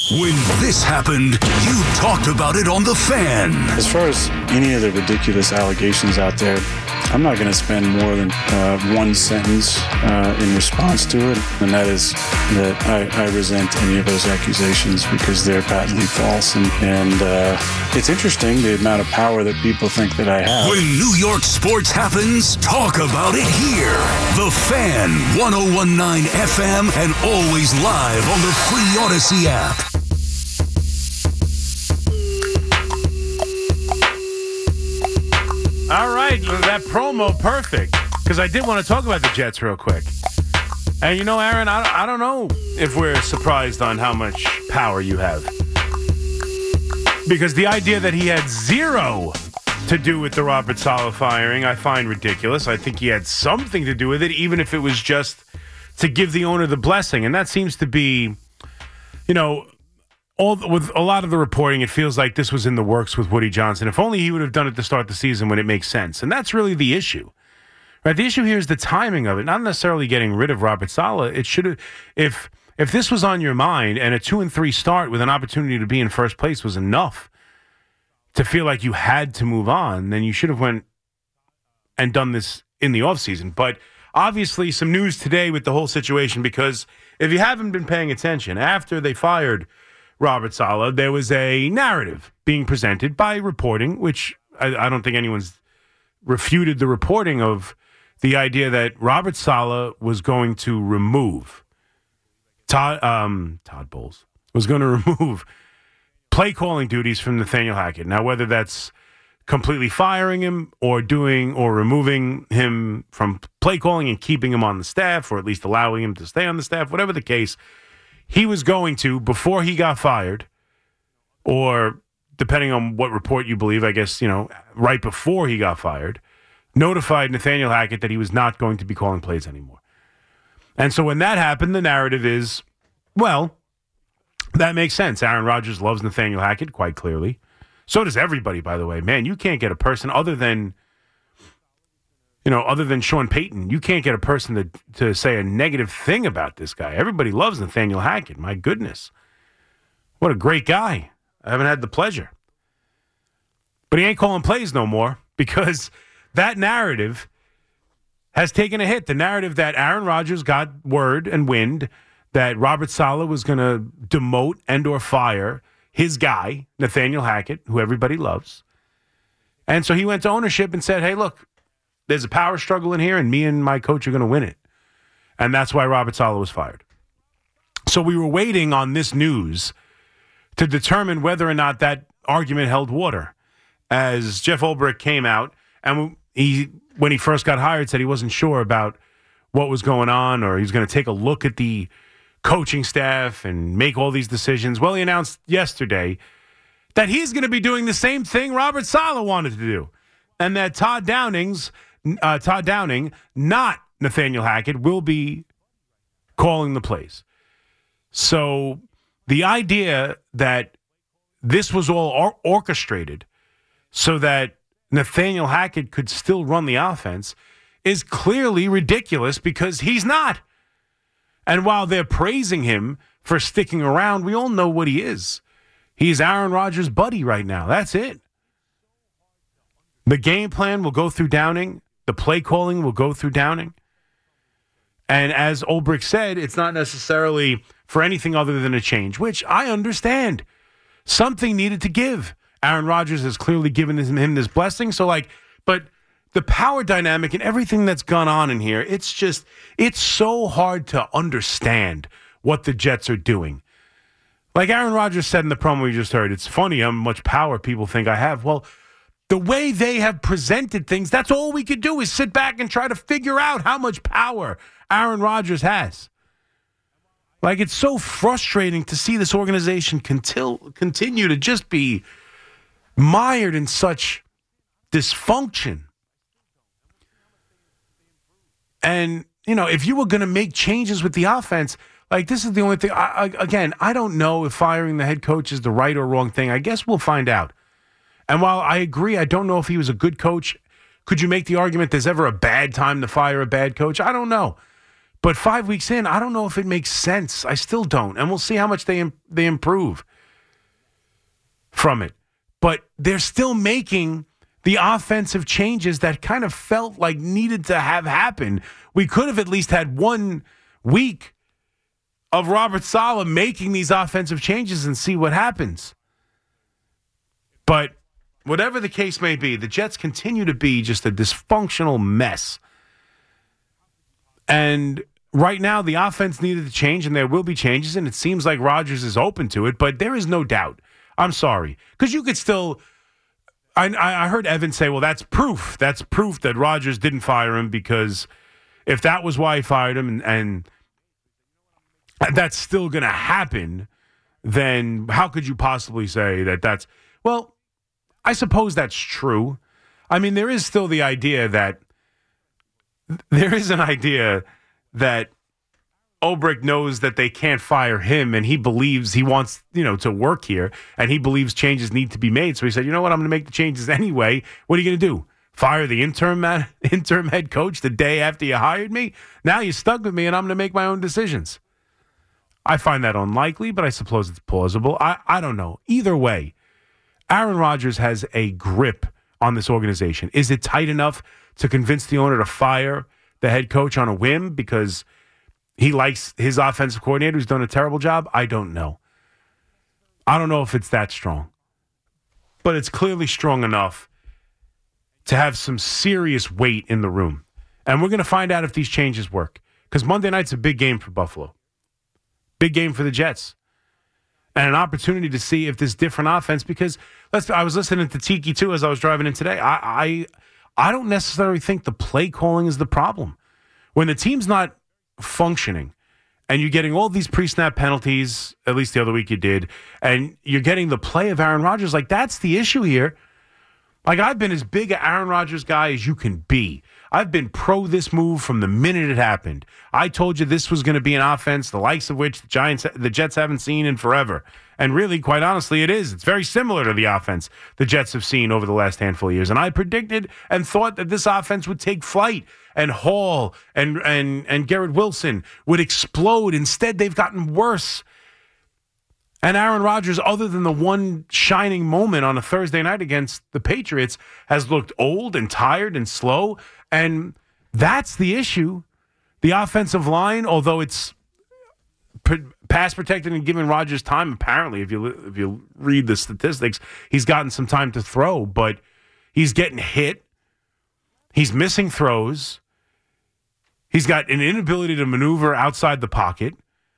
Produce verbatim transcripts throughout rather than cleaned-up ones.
When this happened, you talked about it on The Fan. As far as any of the ridiculous allegations out there, I'm not going to spend more than uh, one sentence uh, in response to it, and that is that I, I resent any of those accusations because they're patently false. And, and uh, it's interesting the amount of power that people think that I have. When New York sports happens, talk about it here. The Fan, one oh one point nine F M, and always live on the free Odyssey app. All right, that promo, perfect. Because I did want to talk about the Jets real quick. And you know, Aaron, I, I don't know if we're surprised on how much power you have. Because the idea that he had zero to do with the Robert Saleh firing, I find ridiculous. I think he had something to do with it, even if it was just to give the owner the blessing. And that seems to be, you know... All, with a lot of the reporting, it feels like this was in the works with Woody Johnson. If only he would have done it to start the season when it makes sense. And that's really the issue. Right? The issue here is the timing of it, not necessarily getting rid of Robert Saleh. It should have, if if this was on your mind and a two and three start with an opportunity to be in first place was enough to feel like you had to move on, then you should have went and done this in the offseason. But obviously some news today with the whole situation, because if you haven't been paying attention, after they fired Robert Saleh, there was a narrative being presented by reporting, which I, I don't think anyone's refuted the reporting of the idea that Robert Saleh was going to remove Todd, um, Todd Bowles, was going to remove play calling duties from Nathaniel Hackett. Now, whether that's completely firing him or doing or removing him from play calling and keeping him on the staff, or at least allowing him to stay on the staff, whatever the case, he was going to, before he got fired, or depending on what report you believe, I guess, you know, right before he got fired, notified Nathaniel Hackett that he was not going to be calling plays anymore. And so when that happened, the narrative is, well, that makes sense. Aaron Rodgers loves Nathaniel Hackett, quite clearly. So does everybody, by the way. Man, you can't get a person other than, you know, other than Sean Payton, you can't get a person to, to say a negative thing about this guy. Everybody loves Nathaniel Hackett. My goodness. What a great guy. I haven't had the pleasure. But he ain't calling plays no more, because that narrative has taken a hit. The narrative that Aaron Rodgers got word and wind that Robert Saleh was going to demote and or fire his guy, Nathaniel Hackett, who everybody loves. And so he went to ownership and said, hey, look, there's a power struggle in here, and me and my coach are going to win it. And that's why Robert Saleh was fired. So we were waiting on this news to determine whether or not that argument held water. As Jeff Ulbrich came out, and he, when he first got hired, said he wasn't sure about what was going on, or he was going to take a look at the coaching staff and make all these decisions. Well, he announced yesterday that he's going to be doing the same thing Robert Saleh wanted to do, and that Todd Downing's Uh, Todd Downing, not Nathaniel Hackett, will be calling the plays. So the idea that this was all or- orchestrated so that Nathaniel Hackett could still run the offense is clearly ridiculous, because he's not. And while they're praising him for sticking around, we all know what he is. He's Aaron Rodgers' buddy right now. That's it. The game plan will go through Downing. The play calling will go through Downing. And as Ulbrich said, it's not necessarily for anything other than a change, which I understand. Something needed to give. Aaron Rodgers has clearly given him this blessing. So, like, but the power dynamic and everything that's gone on in here, it's just, it's so hard to understand what the Jets are doing. Like Aaron Rodgers said in the promo we just heard, it's funny how much power people think I have. Well, the way they have presented things, that's all we could do is sit back and try to figure out how much power Aaron Rodgers has. Like, it's so frustrating to see this organization contil- continue to just be mired in such dysfunction. And, you know, if you were going to make changes with the offense, like, this is the only thing. I, I, again, I don't know if firing the head coach is the right or wrong thing. I guess we'll find out. And while I agree, I don't know if he was a good coach. Could you make the argument there's ever a bad time to fire a bad coach? I don't know. But five weeks in, I don't know if it makes sense. I still don't. And we'll see how much they they improve from it. But they're still making the offensive changes that kind of felt like needed to have happened. We could have at least had one week of Robert Saleh making these offensive changes and see what happens. But whatever the case may be, the Jets continue to be just a dysfunctional mess. And right now, the offense needed to change, and there will be changes, and it seems like Rodgers is open to it, but there is no doubt. I'm sorry. Because you could still... I, I heard Evan say, well, that's proof. That's proof that Rodgers didn't fire him, because if that was why he fired him and, and that's still going to happen, then how could you possibly say that that's... Well, I suppose that's true. I mean, there is still the idea that... There is an idea that Ulbrich knows that they can't fire him, and he believes he wants, you know, to work here, and he believes changes need to be made. So he said, you know what, I'm going to make the changes anyway. What are you going to do? Fire the interim man, interim head coach the day after you hired me? Now you're stuck with me, and I'm going to make my own decisions. I find that unlikely, but I suppose it's plausible. I, I don't know. Either way, Aaron Rodgers has a grip on this organization. Is it tight enough to convince the owner to fire the head coach on a whim because he likes his offensive coordinator who's done a terrible job? I don't know. I don't know if it's that strong. But it's clearly strong enough to have some serious weight in the room. And we're going to find out if these changes work. Because Monday night's a big game for Buffalo. Big game for the Jets. And an opportunity to see if this different offense, because let's, I was listening to Tiki too as I was driving in today. I, I I don't necessarily think the play calling is the problem. When the team's not functioning and you're getting all these pre-snap penalties, at least the other week you did, and you're getting the play of Aaron Rodgers, like that's the issue here. Like I've been as big an Aaron Rodgers guy as you can be. I've been pro this move from the minute it happened. I told you this was going to be an offense, the likes of which the Giants, the Jets haven't seen in forever. And really, quite honestly, it is. It's very similar to the offense the Jets have seen over the last handful of years. And I predicted and thought that this offense would take flight and Hall and and and Garrett Wilson would explode. Instead, they've gotten worse. And Aaron Rodgers, other than the one shining moment on a Thursday night against the Patriots, has looked old and tired and slow. And that's the issue. The offensive line, although it's pass protected and giving Rodgers time, apparently, if you if you read the statistics, he's gotten some time to throw, but he's getting hit. He's missing throws. He's got an inability to maneuver outside the pocket.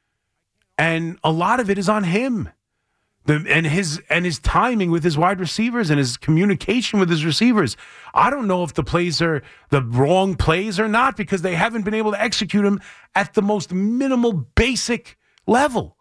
And a lot of it is on him. The, and his and his timing with his wide receivers and his communication with his receivers. I don't know if the plays are the wrong plays or not because they haven't been able to execute them at the most minimal, basic level.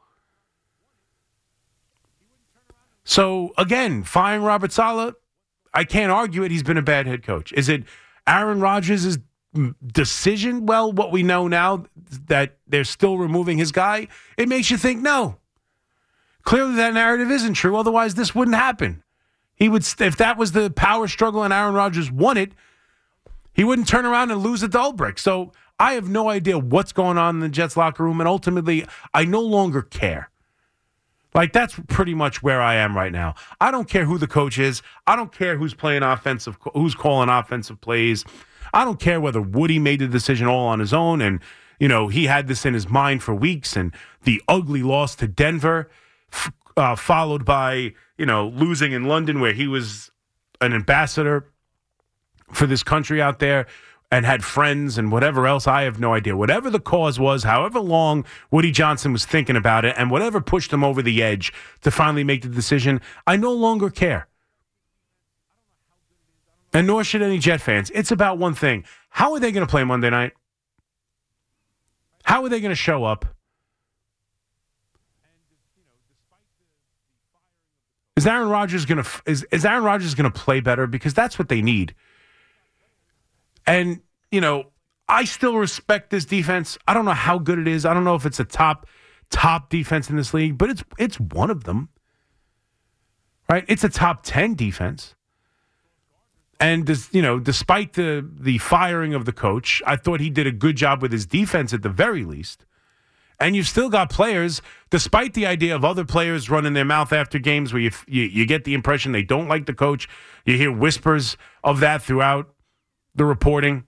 So, again, firing Robert Saleh, I can't argue it. He's been a bad head coach. Is it Aaron Rodgers' decision? Well, what we know now that they're still removing his guy, it makes you think no. Clearly that narrative isn't true. Otherwise, this wouldn't happen. He would, if that was the power struggle and Aaron Rodgers won it, he wouldn't turn around and lose at Ulbrich. So I have no idea what's going on in the Jets locker room, and ultimately, I no longer care. Like, that's pretty much where I am right now. I don't care who the coach is. I don't care who's playing offensive, who's calling offensive plays. I don't care whether Woody made the decision all on his own, and, you know, he had this in his mind for weeks, and the ugly loss to Denver, Uh, followed by, you know, losing in London where he was an ambassador for this country out there and had friends and whatever else. I have no idea. Whatever the cause was, however long Woody Johnson was thinking about it and whatever pushed him over the edge to finally make the decision, I no longer care. And nor should any Jet fans. It's about one thing. How are they going to play Monday night? How are they going to show up? Is Aaron Rodgers going to is, is Aaron Rodgers going to play better? Because that's what they need. And, you know, I still respect this defense. I don't know how good it is. I don't know if it's a top top defense in this league, but it's it's one of them. Right? It's a top ten defense. And, des- you know, despite the, the firing of the coach, I thought he did a good job with his defense at the very least. And you've still got players, despite the idea of other players running their mouth after games where you, you, you get the impression they don't like the coach. You hear whispers of that throughout the reporting.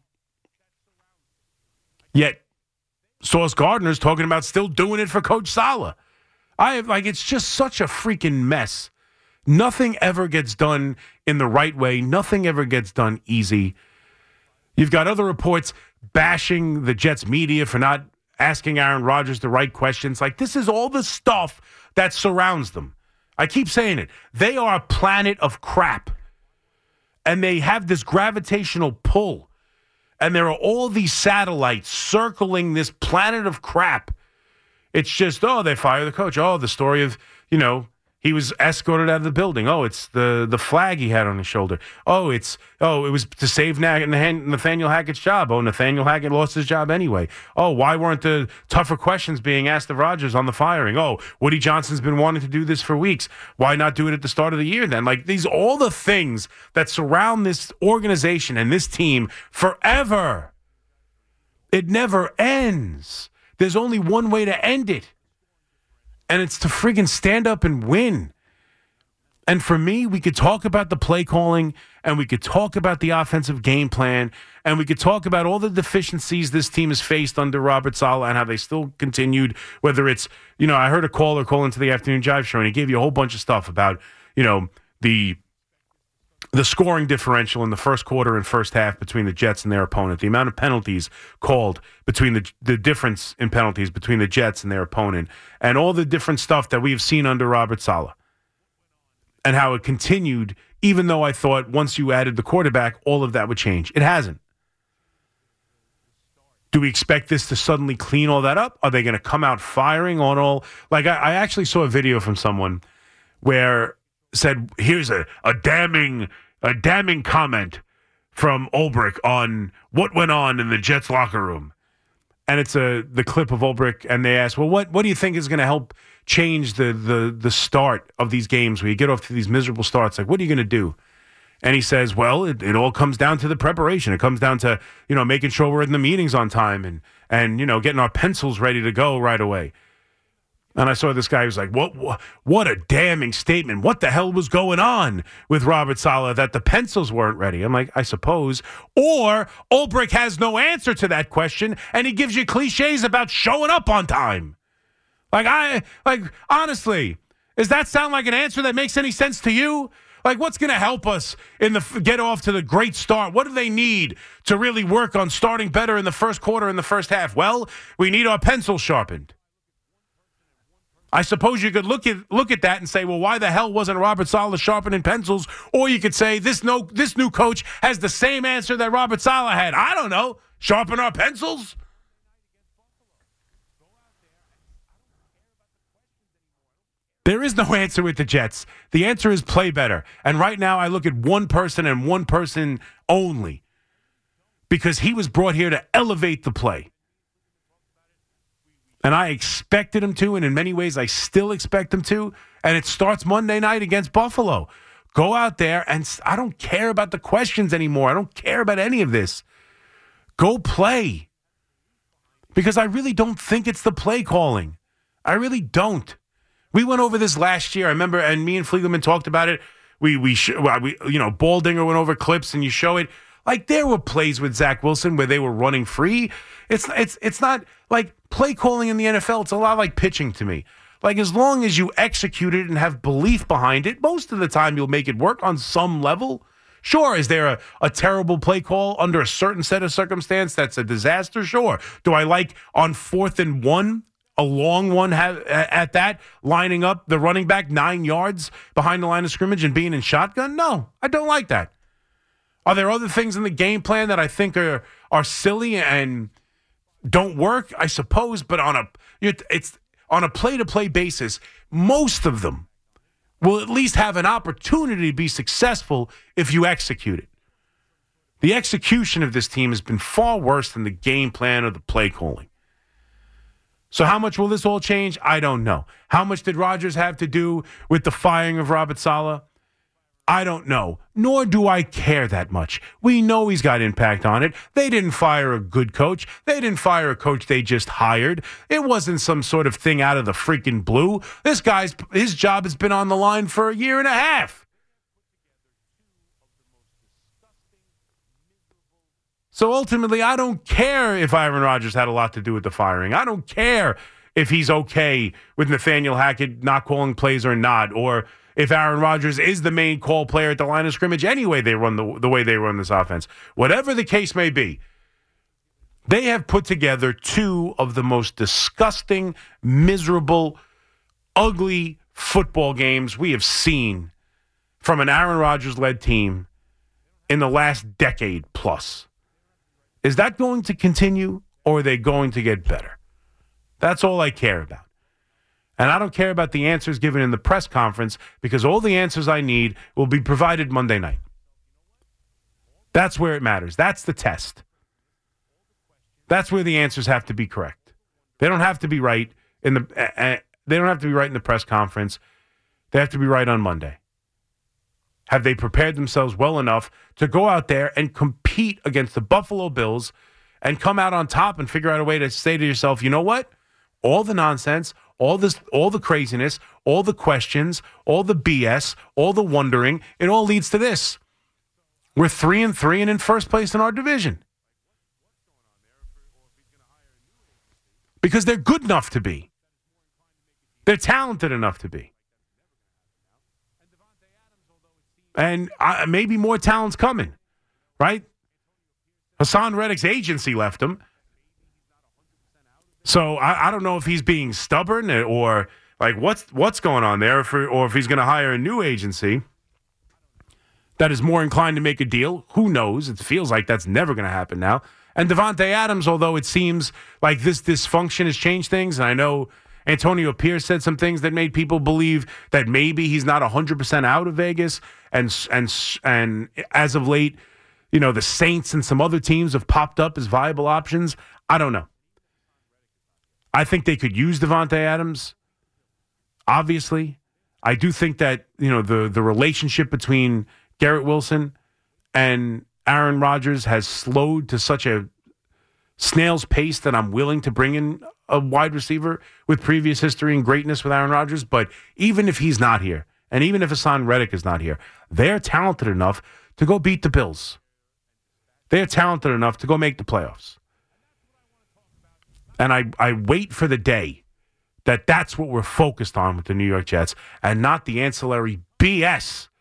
Yet, Sauce Gardner's talking about still doing it for Coach Saleh. I have, like, it's just such a freaking mess. Nothing ever gets done in the right way. Nothing ever gets done easy. You've got other reports bashing the Jets media for not asking Aaron Rodgers the right questions. Like, this is all the stuff that surrounds them. I keep saying it. They are a planet of crap. And they have this gravitational pull. And there are all these satellites circling this planet of crap. It's just, oh, they fire the coach. Oh, the story of, you know, he was escorted out of the building. Oh, it's the, the flag he had on his shoulder. Oh, it's oh, it was to save Nathaniel Hackett's job. Oh, Nathaniel Hackett lost his job anyway. Oh, why weren't the tougher questions being asked of Rodgers on the firing? Oh, Woody Johnson's been wanting to do this for weeks. Why not do it at the start of the year then? Like, these all the things that surround this organization and this team forever. It never ends. There's only one way to end it. And it's to friggin' stand up and win. And for me, we could talk about the play calling, and we could talk about the offensive game plan, and we could talk about all the deficiencies this team has faced under Robert Saleh and how they still continued, whether it's, you know, I heard a caller call into the Afternoon Jive show, and he gave you a whole bunch of stuff about, you know, the the scoring differential in the first quarter and first half between the Jets and their opponent, the amount of penalties called between the the difference in penalties between the Jets and their opponent, and all the different stuff that we have seen under Robert Saleh, and how it continued, even though I thought once you added the quarterback, all of that would change. It hasn't. Do we expect this to suddenly clean all that up? Are they going to come out firing on all? Like, I, I actually saw a video from someone where said, here's a, a damning a damning comment from Ulbrich on what went on in the Jets locker room. And it's a the clip of Ulbrich, and they asked, well, what, what do you think is going to help change the, the, the start of these games where you get off to these miserable starts? Like, what are you going to do? And he says, well, it, it all comes down to the preparation. It comes down to, you know, making sure we're in the meetings on time and, and you know, getting our pencils ready to go right away. And I saw this guy who's like, what, what what a damning statement. What the hell was going on with Robert Saleh that the pencils weren't ready? I'm like, I suppose. Or Ulbrich has no answer to that question, and he gives you cliches about showing up on time. Like, I, like, honestly, does that sound like an answer that makes any sense to you? Like, what's going to help us in the get off to the great start? What do they need to really work on starting better in the first quarter and the first half? Well, we need our pencils sharpened. I suppose you could look at look at that and say, well, why the hell wasn't Robert Saleh sharpening pencils? Or you could say this no this new coach has the same answer that Robert Saleh had. I don't know. Sharpen our pencils? There is no answer with the Jets. The answer is play better. And right now I look at one person and one person only, because he was brought here to elevate the play. And I expected him to, and in many ways I still expect him to. And it starts Monday night against Buffalo. Go out there, and I don't care about the questions anymore. I don't care about any of this. Go play. Because I really don't think it's the play calling. I really don't. We went over this last year. I remember, and me and Fliegelman talked about it. We, we, sh- we you know, Baldinger went over clips, and you show it. Like, there were plays with Zach Wilson where they were running free. It's it's it's not like play calling in the N F L. It's a lot like pitching to me. Like, as long as you execute it and have belief behind it, most of the time you'll make it work on some level. Sure, is there a, a terrible play call under a certain set of circumstance that's a disaster? Sure. Do I like on fourth and one, a long one have, at that, lining up the running back nine yards behind the line of scrimmage and being in shotgun? No, I don't like that. Are there other things in the game plan that I think are are silly and don't work? I suppose, but on a it's on a play-to-play basis, most of them will at least have an opportunity to be successful if you execute it. The execution of this team has been far worse than the game plan or the play calling. So how much will this all change? I don't know. How much did Rodgers have to do with the firing of Robert Saleh? I don't know, nor do I care that much. We know he's got impact on it. They didn't fire a good coach. They didn't fire a coach they just hired. It wasn't some sort of thing out of the freaking blue. This guy's, his job has been on the line for a year and a half. So ultimately, I don't care if Aaron Rodgers had a lot to do with the firing. I don't care if he's okay with Nathaniel Hackett not calling plays or not, or if Aaron Rodgers is the main call player at the line of scrimmage anyway, they run the, the way they run this offense. Whatever the case may be, they have put together two of the most disgusting, miserable, ugly football games we have seen from an Aaron Rodgers-led team in the last decade plus. Is that going to continue, or are they going to get better? That's all I care about. And I don't care about the answers given in the press conference, because all the answers I need will be provided Monday night. That's where it matters. That's the test. That's where the answers have to be correct. They don't have to be right in the uh, they don't have to be right in the press conference. They have to be right on Monday. Have they prepared themselves well enough to go out there and compete against the Buffalo Bills and come out on top and figure out a way to say to yourself, you know what? All the nonsense, all this, all the craziness, all the questions, all the B S, all the wondering, it all leads to this. We're three and three and in first place in our division. Because they're good enough to be. They're talented enough to be. And uh, maybe more talent's coming, right? Hassan Reddick's agency left him. So I, I don't know if he's being stubborn or like what's what's going on there, for, or if he's going to hire a new agency that is more inclined to make a deal. Who knows? It feels like that's never going to happen now. And Devontae Adams, although it seems like this dysfunction has changed things, and I know Antonio Pierce said some things that made people believe that maybe he's not one hundred percent out of Vegas, and and and as of late, you know, the Saints and some other teams have popped up as viable options. I don't know. I think they could use Devontae Adams. Obviously, I do think that, you know, the the relationship between Garrett Wilson and Aaron Rodgers has slowed to such a snail's pace that I'm willing to bring in a wide receiver with previous history and greatness with Aaron Rodgers. But even if he's not here, and even if Hassan Reddick is not here, they're talented enough to go beat the Bills. They're talented enough to go make the playoffs. And I, I wait for the day that that's what we're focused on with the New York Jets, and not the ancillary B S